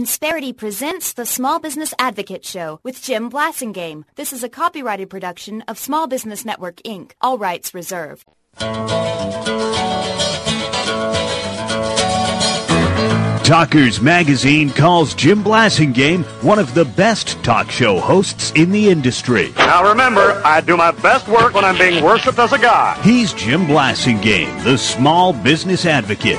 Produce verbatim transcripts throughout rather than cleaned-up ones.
Insperity presents the Small Business Advocate Show with Jim Blasingame. This is a copyrighted production of Small Business Network, Incorporated. All rights reserved. Talkers Magazine calls Jim Blasingame one of the best talk show hosts in the industry. Now remember, I do my best work when I'm being worshipped as a god. He's Jim Blasingame, the Small Business Advocate.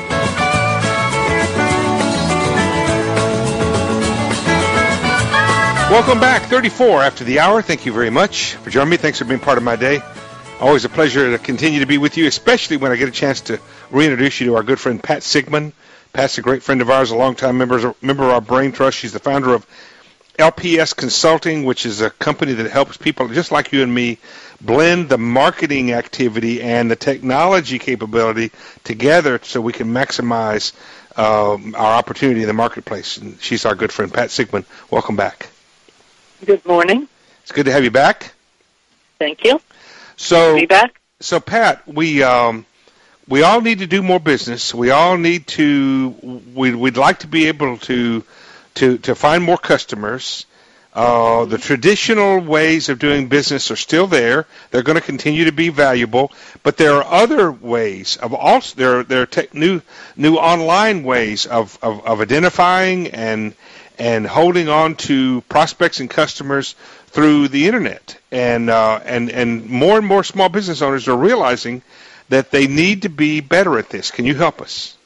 Welcome back, thirty-four after the hour. Thank you very much for joining me. Thanks for being part of my day. Always a pleasure to continue to be with you, especially when I get a chance to reintroduce you to our good friend Pat Sigmund. Pat's a great friend of ours, a longtime member, member of our Brain Trust. She's the founder of L P S Consulting, which is a company that helps people just like you and me blend the marketing activity and the technology capability together so we can maximize um, our opportunity in the marketplace. And she's our good friend, Pat Sigmund. Welcome back. Good morning. It's good to have you back. Thank you. So, be back. So, Pat, we um, we all need to do more business. We all need to. We, we'd like to be able to to to find more customers. Uh, the traditional ways of doing business are still there. They're going to continue to be valuable, but there are other ways of also there. There are tech, new new online ways of, of, of identifying and and holding on to prospects and customers through the internet. And uh, and and more and more small business owners are realizing that they need to be better at this. Can you help us?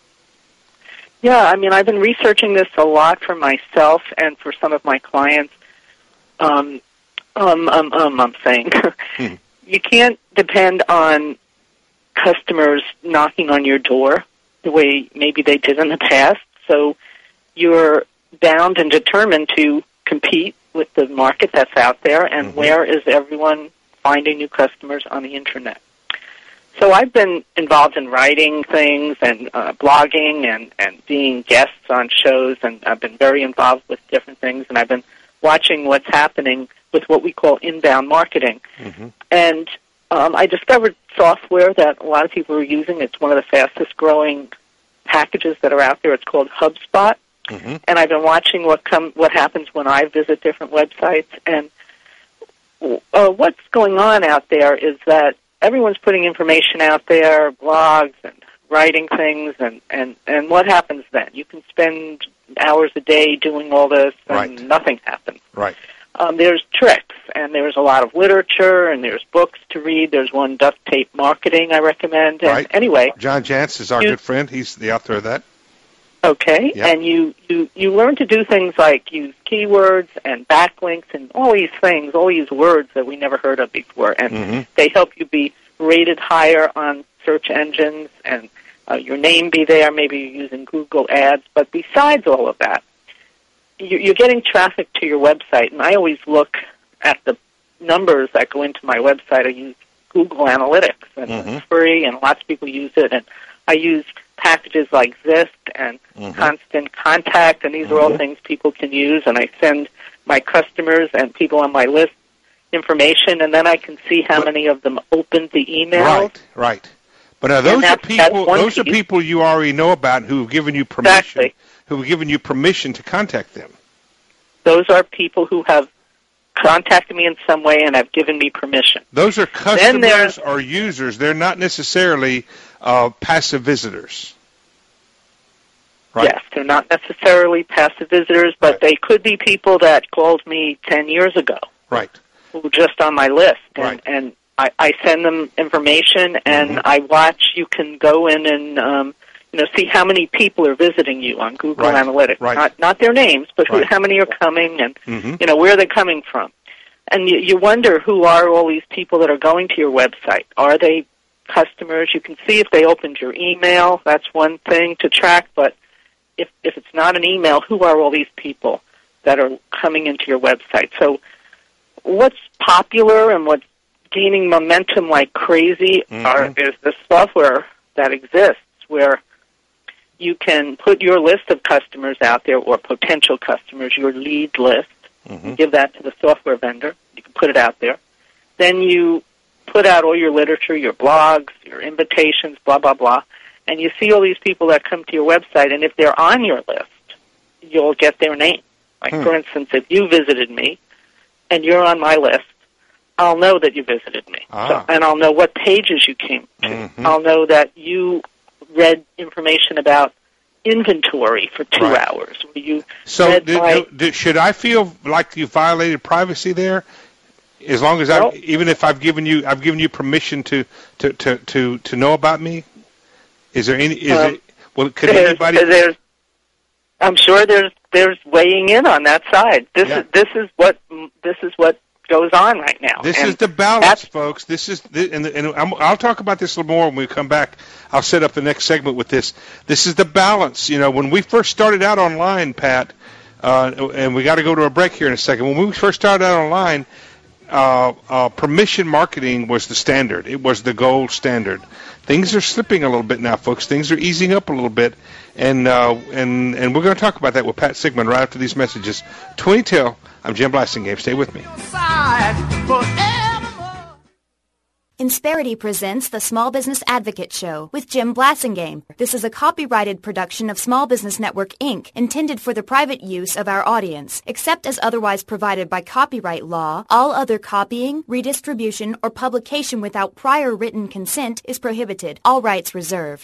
Yeah, I mean, I've been researching this a lot for myself and for some of my clients. Um, um, um, um I'm saying hmm. You can't depend on customers knocking on your door the way maybe they did in the past. So you're bound and determined to compete with the market that's out there, and mm-hmm. where is everyone finding new customers on the internet? So I've been involved in writing things and uh, blogging and, and being guests on shows, and I've been very involved with different things, and I've been watching what's happening with what we call inbound marketing. Mm-hmm. And um, I discovered software that a lot of people are using. It's one of the fastest growing packages that are out there. It's called HubSpot. Mm-hmm. And I've been watching what come what happens when I visit different websites. And uh, what's going on out there is that everyone's putting information out there, blogs and writing things, and, and, and what happens then? You can spend hours a day doing all this, and right. nothing happens. Right. Um, there's tricks, and there's a lot of literature, and there's books to read. There's one, Duct Tape Marketing, I recommend. And right. Anyway, John Jantsch is our you, good friend. He's the author of that. Okay, yep. And you, you, you learn to do things like use keywords and backlinks and all these things, all these words that we never heard of before, and mm-hmm. they help you be rated higher on search engines, and uh, your name be there. Maybe you're using Google Ads, but besides all of that, you're getting traffic to your website, and I always look at the numbers that go into my website. I use Google Analytics, and mm-hmm. it's free, and lots of people use it, and I use packages like Zist and mm-hmm. Constant Contact, and these mm-hmm. are all things people can use, and I send my customers and people on my list information, and then I can see how but, many of them opened the email. Right, right. But are those are people those piece. are people you already know about who have given you permission exactly. who have given you permission to contact them. Those are people who have contacted me in some way and have given me permission. Those are customers or users. They're not necessarily uh, passive visitors. Right? Yes, they're not necessarily passive visitors, but right. they could be people that called me ten years ago. Right. Who were just on my list. And, right. and I, I send them information, and mm-hmm. I watch. You can go in and um, you know see how many people are visiting you on Google right. Analytics. Right. Not not their names, but right. who, how many are coming, and mm-hmm. you know where they're coming from. And you, you wonder who are all these people that are going to your website. Are they customers? You can see if they opened your email. That's one thing to track. But if if it's not an email, who are all these people that are coming into your website? So what's popular and what's gaining momentum like crazy mm-hmm. are, is the software that exists where you can put your list of customers out there, or potential customers, your lead list, mm-hmm. give that to the software vendor. You can put it out there. Then you put out all your literature, your blogs, your invitations, blah, blah, blah, and you see all these people that come to your website, and if they're on your list, you'll get their name. Like, Hmm. for instance, if you visited me and you're on my list, I'll know that you visited me. Ah. So, and I'll know what pages you came to. Mhm. I'll know that you read information about inventory for two Right. hours. Or you So read do, my, do, do, should I feel like you violated privacy there? As long as I, Well- even if I've given you, I've given you permission to, to, to, to, to know about me. Is there any? Is Um, it? Well, could there's, anybody? there's, I'm sure there's there's weighing in on that side. This Yeah. is this is what this is what goes on right now. This And is the balance, that's- folks. This is, the, and, and I'm, I'll talk about this a little more when we come back. I'll set up the next segment with this. This is the balance. You know, when we first started out online, Pat, uh, and we got to go to a break here in a second. When we first started out online, uh, uh, permission marketing was the standard. It was the gold standard. Things are slipping a little bit now, folks. Things are easing up a little bit, and uh, and and we're going to talk about that with Pat Sigmund right after these messages. twenty till. I'm Jim Blasingame. Stay with me. Insperity presents the Small Business Advocate Show with Jim Blasingame. This is a copyrighted production of Small Business Network, Incorporated, intended for the private use of our audience. Except as otherwise provided by copyright law, all other copying, redistribution, or publication without prior written consent is prohibited. All rights reserved.